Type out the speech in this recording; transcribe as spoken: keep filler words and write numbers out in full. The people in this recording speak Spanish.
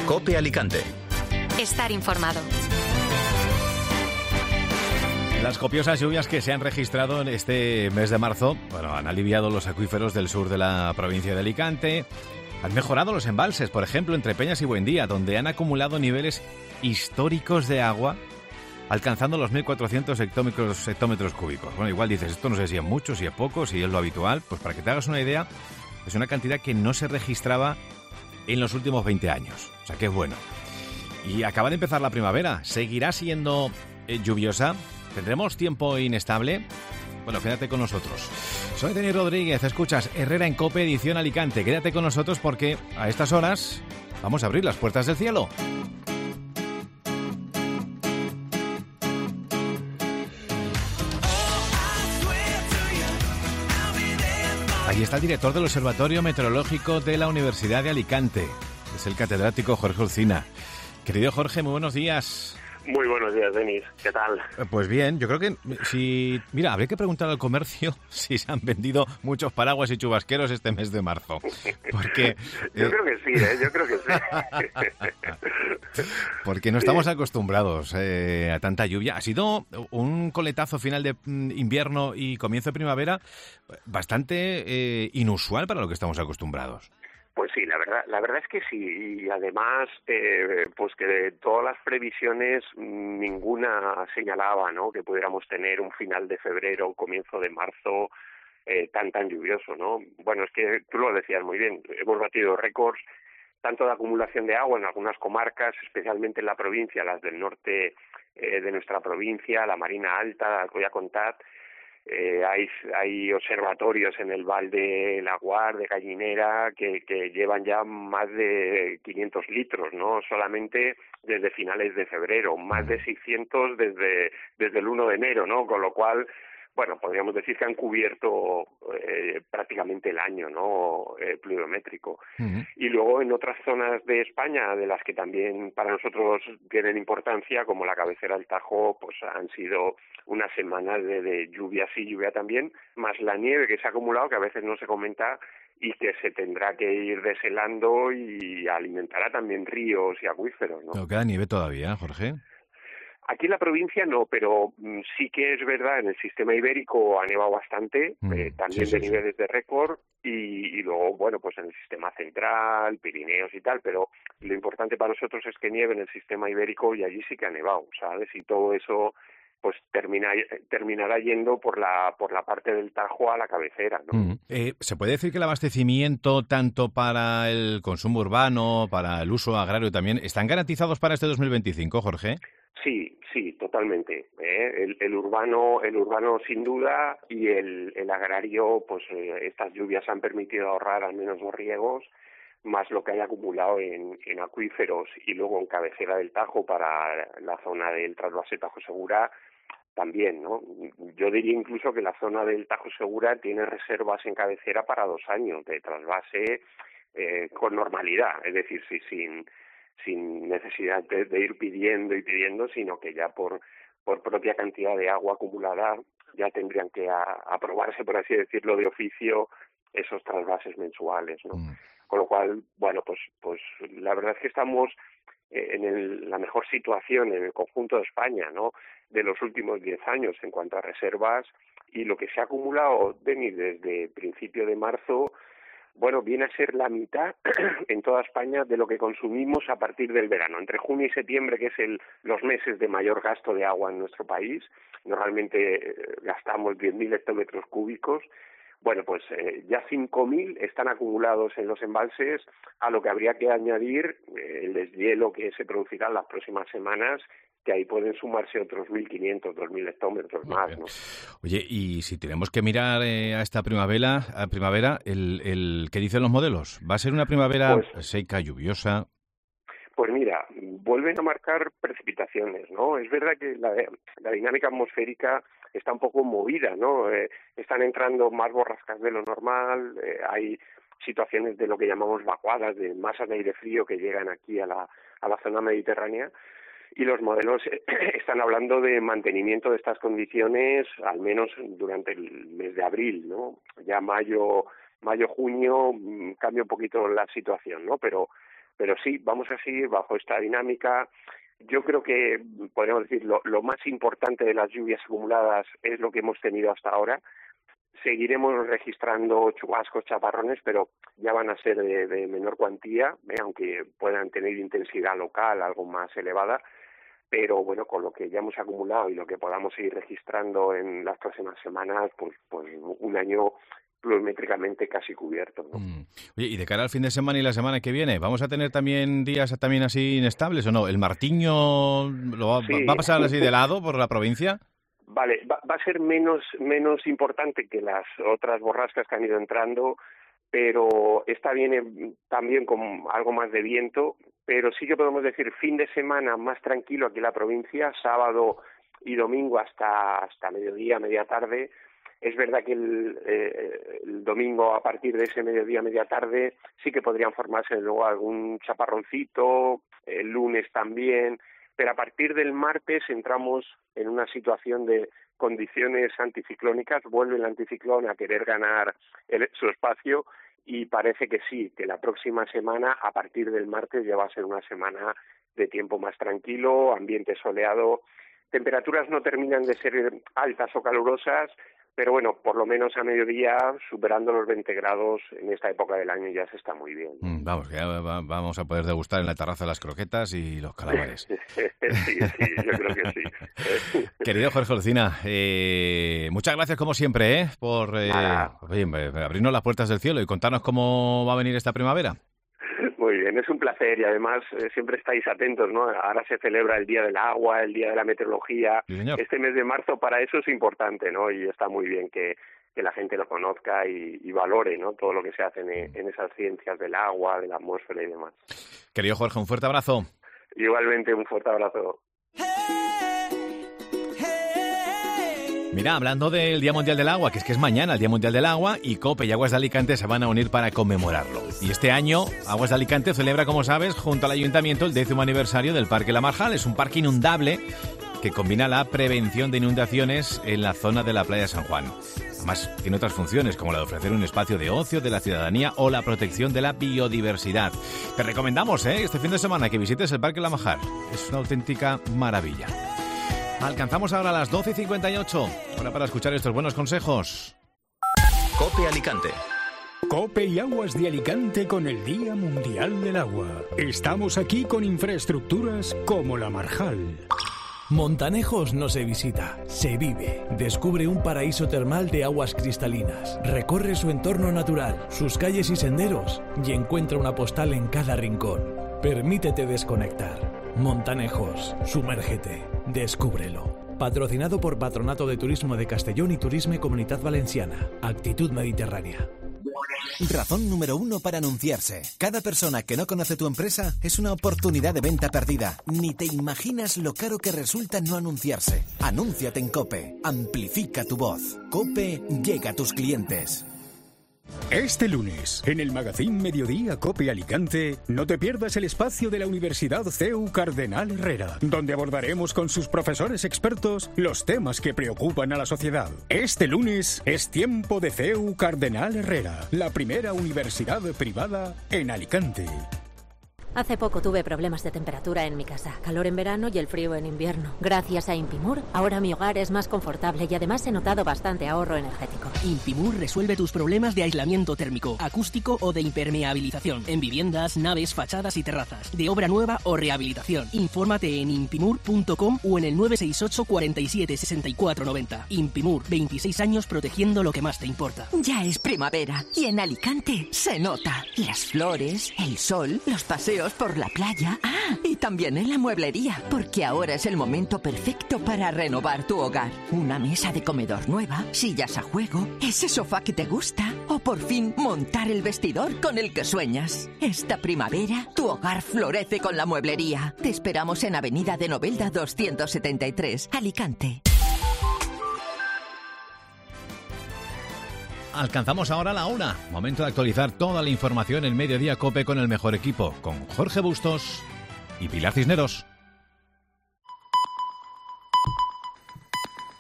COPE Alicante. Estar informado. Las copiosas lluvias que se han registrado en este mes de marzo, bueno, han aliviado los acuíferos del sur de la provincia de Alicante, han mejorado los embalses, por ejemplo, entre Peñas y Buendía, donde han acumulado niveles históricos de agua, alcanzando los mil cuatrocientos hectómetros, hectómetros cúbicos. Bueno, igual dices, esto no sé si es mucho, si es poco, si es lo habitual. Pues para que te hagas una idea, es una cantidad que no se registraba en los últimos veinte años. O sea, que es bueno. Y acaba de empezar la primavera. ¿Seguirá siendo eh, lluviosa? ¿Tendremos tiempo inestable? Bueno, quédate con nosotros. Soy Denis Rodríguez, escuchas Herrera en COPE, edición Alicante. Quédate con nosotros porque a estas horas vamos a abrir las puertas del cielo. Allí está el director del Observatorio Meteorológico de la Universidad de Alicante. Es el catedrático Jorge Urcina. Querido Jorge, muy buenos días. Muy buenos días, Denis. ¿Qué tal? Pues bien, yo creo que si... Mira, habría que preguntar al comercio si se han vendido muchos paraguas y chubasqueros este mes de marzo. Porque... yo eh... creo que sí, ¿eh? Yo creo que sí. Porque no estamos acostumbrados eh, a tanta lluvia. Ha sido un coletazo final de invierno y comienzo de primavera bastante eh, inusual para lo que estamos acostumbrados. Pues sí, la verdad, la verdad es que sí, y además, eh, pues que de todas las previsiones ninguna señalaba, ¿no?, que pudiéramos tener un final de febrero, comienzo de marzo eh, tan tan lluvioso, ¿no? Bueno, es que tú lo decías muy bien, hemos batido récords tanto de acumulación de agua en algunas comarcas, especialmente en la provincia, las del norte eh, de nuestra provincia, la Marina Alta, Alcoya Contat. Eh, hay, hay observatorios en el Val de Laguar, de Gallinera, que, que llevan ya más de quinientos litros, ¿no? Solamente desde finales de febrero, más de seiscientos desde, desde el uno de enero, ¿no? Con lo cual, bueno, podríamos decir que han cubierto eh, prácticamente el año, ¿no?, eh, pluviométrico. Uh-huh. Y luego en otras zonas de España, de las que también para nosotros tienen importancia, como la cabecera del Tajo, pues han sido unas semanas de, de lluvia sí, lluvia también, más la nieve que se ha acumulado, que a veces no se comenta, y que se tendrá que ir deshelando y alimentará también ríos y acuíferos, ¿no? ¿No queda nieve todavía, Jorge? Aquí en la provincia no, pero sí que es verdad, en el sistema ibérico ha nevado bastante, mm, eh, también sí, sí, de niveles sí. de récord, y, y luego, bueno, pues en el sistema central, Pirineos y tal, pero lo importante para nosotros es que nieve en el sistema ibérico y allí sí que ha nevado, ¿sabes? Y todo eso pues termina, terminará yendo por la por la parte del Tajo a la cabecera, ¿no? Mm. Eh, ¿Se puede decir que el abastecimiento, tanto para el consumo urbano, para el uso agrario también, están garantizados para este dos mil veinticinco, Jorge? Sí, sí, totalmente. ¿eh? El, el urbano, el urbano sin duda, y el, el agrario, pues eh, estas lluvias han permitido ahorrar al menos los riegos, más lo que haya acumulado en, en acuíferos y luego en cabecera del Tajo para la zona del trasvase Tajo Segura también, ¿no? Yo diría incluso que la zona del Tajo Segura tiene reservas en cabecera para dos años de trasvase eh, con normalidad, es decir, sí, sin sin necesidad de, de ir pidiendo y pidiendo, sino que ya por por propia cantidad de agua acumulada ya tendrían que a, aprobarse, por así decirlo, de oficio esos trasvases mensuales, ¿no? Mm. Con lo cual, bueno, pues pues la verdad es que estamos en el, la mejor situación en el conjunto de España, ¿no?, de los últimos diez años en cuanto a reservas, y lo que se ha acumulado, Denis, desde principio de marzo, bueno, viene a ser la mitad en toda España de lo que consumimos a partir del verano. Entre junio y septiembre, que es el, los meses de mayor gasto de agua en nuestro país, normalmente eh, gastamos diez mil hectómetros cúbicos. Bueno, pues eh, ya cinco mil están acumulados en los embalses, a lo que habría que añadir eh, el deshielo que se producirá en las próximas semanas, que ahí pueden sumarse otros mil quinientos, dos mil hectómetros más, ¿no? Oye, y si tenemos que mirar eh, a esta primavera, a primavera el, el, ¿qué dicen los modelos? ¿Va a ser una primavera pues, seca, lluviosa? Pues mira, vuelven a marcar precipitaciones, ¿no? Es verdad que la, la dinámica atmosférica está un poco movida, ¿no? Eh, están entrando más borrascas de lo normal, eh, hay situaciones de lo que llamamos vacuadas, de masas de aire frío que llegan aquí a la, a la zona mediterránea, y los modelos están hablando de mantenimiento de estas condiciones al menos durante el mes de abril, ¿no? Ya mayo, mayo, junio cambia un poquito la situación, ¿no? Pero pero sí, vamos a seguir bajo esta dinámica. Yo creo que, podríamos decir, lo, lo más importante de las lluvias acumuladas es lo que hemos tenido hasta ahora. Seguiremos registrando chubascos, chaparrones, pero ya van a ser de, de menor cuantía, ¿eh? Aunque puedan tener intensidad local algo más elevada. Pero bueno, con lo que ya hemos acumulado y lo que podamos seguir registrando en las próximas semanas, pues, pues un año pluviométricamente casi cubierto, ¿no? Mm. Oye, y de cara al fin de semana y la semana que viene, ¿vamos a tener también días también así inestables o no? ¿El Martiño lo va, sí. va a pasar así de lado por la provincia? Vale, va, va a ser menos menos importante que las otras borrascas que han ido entrando, pero esta viene también con algo más de viento, pero sí que podemos decir fin de semana más tranquilo aquí en la provincia, sábado y domingo hasta hasta mediodía, media tarde. Es verdad que el, eh, el domingo, a partir de ese mediodía, media tarde, sí que podrían formarse luego algún chaparroncito, el lunes también, pero a partir del martes entramos en una situación de condiciones anticiclónicas, vuelve el anticiclón a querer ganar el, su espacio y parece que sí, que la próxima semana, a partir del martes, ya va a ser una semana de tiempo más tranquilo, ambiente soleado, temperaturas no terminan de ser altas o calurosas, pero bueno, por lo menos a mediodía, superando los veinte grados en esta época del año ya se está muy bien. Mm, vamos, que ya va, vamos a poder degustar en la terraza las croquetas y los calamares. sí, sí, yo creo que sí. Querido Jorge Olcina, eh, muchas gracias como siempre, ¿eh? por eh, oye, abrirnos las puertas del cielo y contarnos cómo va a venir esta primavera. Muy bien, es un placer y además eh, siempre estáis atentos, ¿no? Ahora se celebra el Día del Agua, el Día de la Meteorología. Sí, señor. Este mes de marzo para eso es importante, ¿no? Y está muy bien que, que la gente lo conozca y, y valore, ¿no? Todo lo que se hace en, en esas ciencias del agua, de la atmósfera y demás. Querido Jorge, un fuerte abrazo. Igualmente, un fuerte abrazo. Mira, hablando del Día Mundial del Agua, que es que es mañana el Día Mundial del Agua, y COPE y Aguas de Alicante se van a unir para conmemorarlo. Y este año, Aguas de Alicante celebra, como sabes, junto al Ayuntamiento el décimo aniversario del Parque La Marjal. Es un parque inundable que combina la prevención de inundaciones en la zona de la playa de San Juan. Además, tiene otras funciones, como la de ofrecer un espacio de ocio de la ciudadanía o la protección de la biodiversidad. Te recomendamos, ¿eh? este fin de semana que visites el Parque La Marjal. Es una auténtica maravilla. Alcanzamos ahora las doce y cincuenta y ocho. Hora para escuchar estos buenos consejos. COPE Alicante. COPE y Aguas de Alicante con el Día Mundial del Agua. Estamos aquí con infraestructuras como La Marjal. Montanejos no se visita, se vive. Descubre un paraíso termal de aguas cristalinas. Recorre su entorno natural, sus calles y senderos y encuentra una postal en cada rincón. Permítete desconectar. Montanejos, sumérgete, descúbrelo. Patrocinado por Patronato de Turismo de Castellón y Turisme Comunitat Valenciana. Actitud Mediterránea. Razón número uno para anunciarse. Cada persona que no conoce tu empresa es una oportunidad de venta perdida. Ni te imaginas lo caro que resulta no anunciarse. Anúnciate en COPE. Amplifica tu voz. COPE llega a tus clientes. Este lunes, en el Magazín Mediodía COPE Alicante, no te pierdas el espacio de la Universidad C E U Cardenal Herrera, donde abordaremos con sus profesores expertos los temas que preocupan a la sociedad. Este lunes es tiempo de C E U Cardenal Herrera, la primera universidad privada en Alicante. Hace poco tuve problemas de temperatura en mi casa, calor en verano y el frío en invierno. Gracias a Impimur, ahora mi hogar es más confortable y además he notado bastante ahorro energético. Impimur resuelve tus problemas de aislamiento térmico, acústico o de impermeabilización en viviendas, naves, fachadas y terrazas, de obra nueva o rehabilitación. Infórmate en impimur punto com o en el nueve seis ocho, cuarenta y siete, sesenta y cuatro noventa. Impimur, veintiséis años protegiendo lo que más te importa. Ya es primavera y en Alicante se nota. Las flores, el sol, los paseos por la playa. Ah, y también en la mueblería, porque ahora es el momento perfecto para renovar tu hogar. Una mesa de comedor nueva, sillas a juego, ese sofá que te gusta, o por fin montar el vestidor con el que sueñas. Esta primavera, tu hogar florece con la mueblería. Te esperamos en Avenida de Novelda doscientos setenta y tres, Alicante. Alcanzamos ahora la una. Momento de actualizar toda la información en Mediodía COPE con el mejor equipo, con Jorge Bustos y Pilar Cisneros.